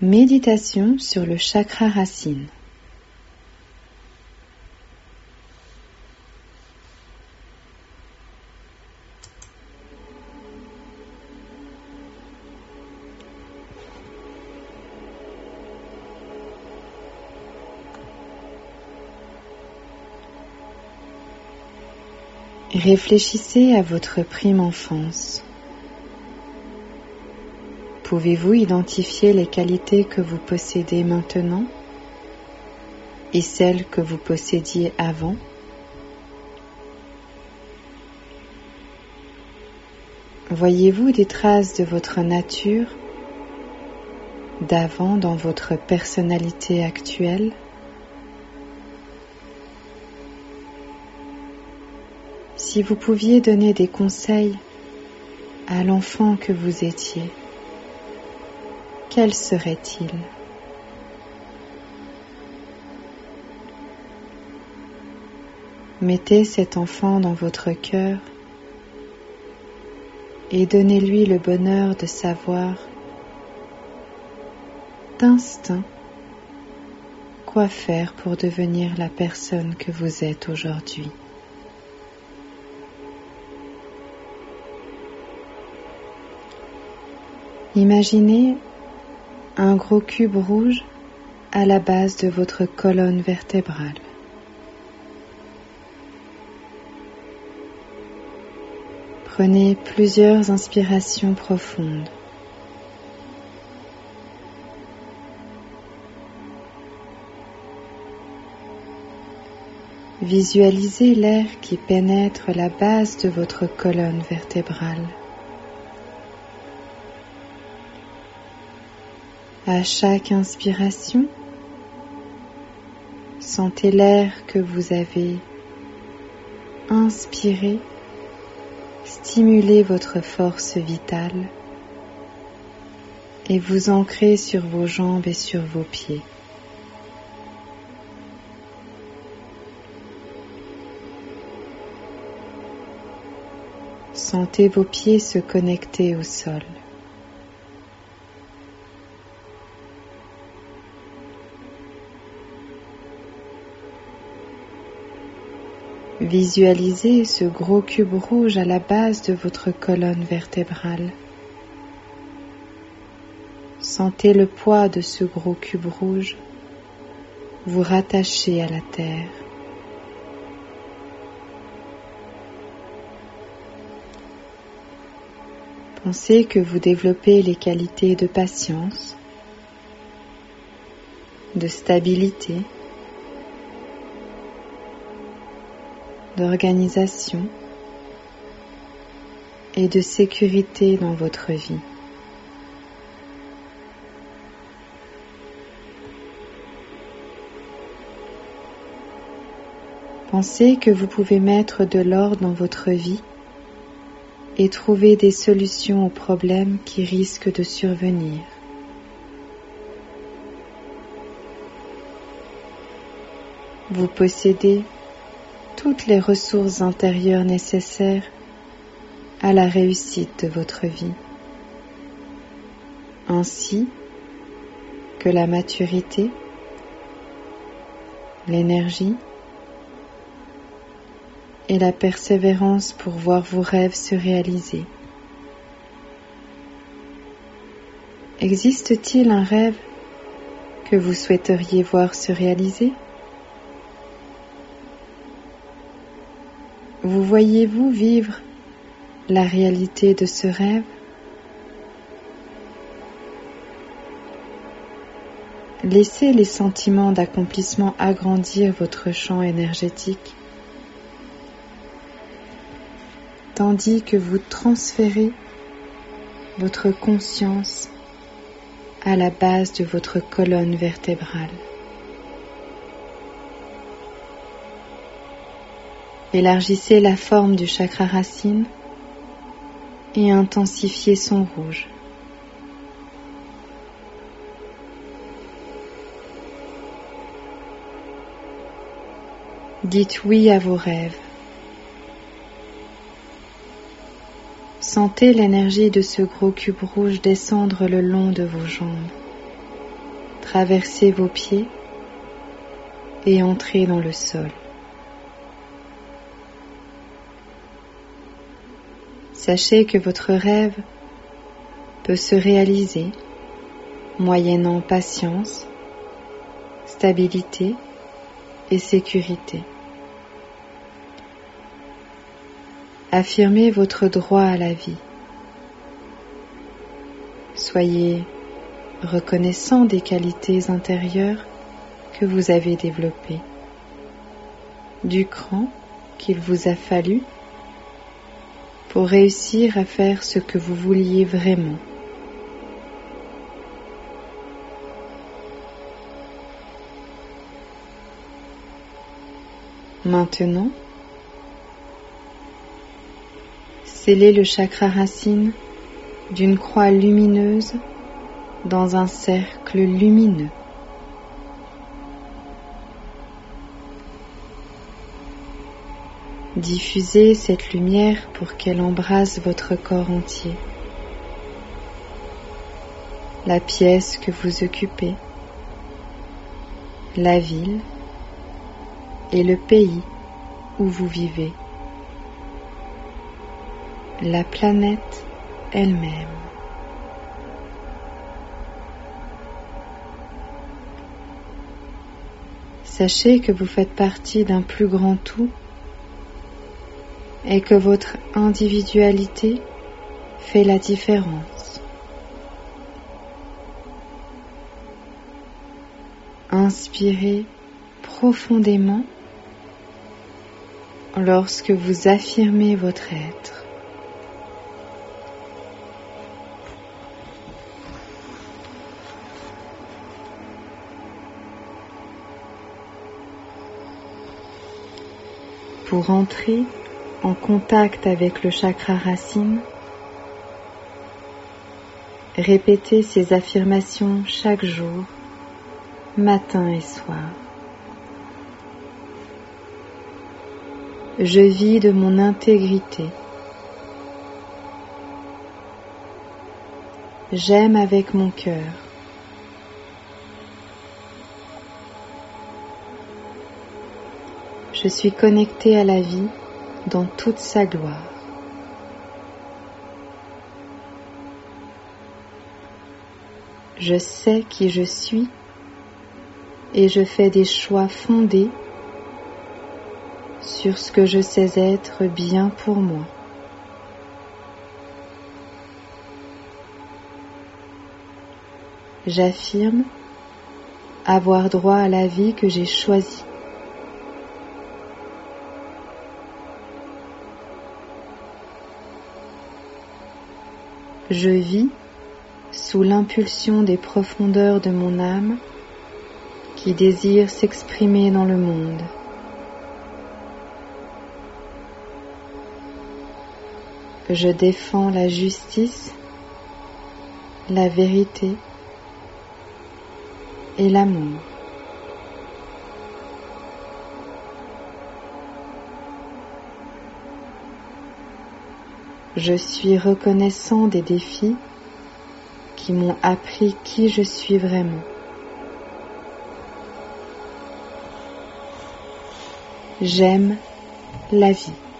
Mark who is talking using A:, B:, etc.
A: Méditation sur le chakra racine. Réfléchissez à votre prime enfance. Pouvez-vous identifier les qualités que vous possédez maintenant et celles que vous possédiez avant? Voyez-vous des traces de votre nature d'avant dans votre personnalité actuelle? Si vous pouviez donner des conseils à l'enfant que vous étiez, quels seraient-ils? Mettez cet enfant dans votre cœur et donnez-lui le bonheur de savoir d'instinct quoi faire pour devenir la personne que vous êtes aujourd'hui. Imaginez un gros cube rouge à la base de votre colonne vertébrale. Prenez plusieurs inspirations profondes. Visualisez l'air qui pénètre la base de votre colonne vertébrale. À chaque inspiration, sentez l'air que vous avez inspiré stimuler votre force vitale et vous ancrer sur vos jambes et sur vos pieds. Sentez vos pieds se connecter au sol. Visualisez ce gros cube rouge à la base de votre colonne vertébrale. Sentez le poids de ce gros cube rouge vous rattacher à la terre. Pensez que vous développez les qualités de patience, de stabilité, d'organisation et de sécurité dans votre vie. Pensez que vous pouvez mettre de l'ordre dans votre vie et trouver des solutions aux problèmes qui risquent de survenir. Vous possédez toutes les ressources intérieures nécessaires à la réussite de votre vie, ainsi que la maturité, l'énergie et la persévérance pour voir vos rêves se réaliser. Existe-t-il un rêve que vous souhaiteriez voir se réaliser? Vous voyez-vous vivre la réalité de ce rêve? Laissez les sentiments d'accomplissement agrandir votre champ énergétique, tandis que vous transférez votre conscience à la base de votre colonne vertébrale. Élargissez la forme du chakra racine et intensifiez son rouge. Dites oui à vos rêves. Sentez l'énergie de ce gros cube rouge descendre le long de vos jambes. traverser vos pieds et entrer dans le sol. Sachez que votre rêve peut se réaliser moyennant patience, stabilité et sécurité. Affirmez votre droit à la vie. Soyez reconnaissant des qualités intérieures que vous avez développées, du cran qu'il vous a fallu pour réussir à faire ce que vous vouliez vraiment. Maintenant, scellez le chakra racine d'une croix lumineuse dans un cercle lumineux. Diffusez cette lumière pour qu'elle embrasse votre corps entier, la pièce que vous occupez, la ville et le pays où vous vivez, la planète elle-même. Sachez que vous faites partie d'un plus grand tout et que votre individualité fait la différence. Inspirez profondément lorsque vous affirmez votre être. Pour entrer en contact avec le chakra racine, répétez ces affirmations chaque jour, matin et soir. Je vis de mon intégrité. J'aime avec mon cœur. Je suis connecté à la vie dans toute sa gloire. Je sais qui je suis et je fais des choix fondés sur ce que je sais être bien pour moi. J'affirme avoir droit à la vie que j'ai choisie. Je vis sous l'impulsion des profondeurs de mon âme qui désire s'exprimer dans le monde. Je défends la justice, la vérité et l'amour. Je suis reconnaissant des défis qui m'ont appris qui je suis vraiment. J'aime la vie.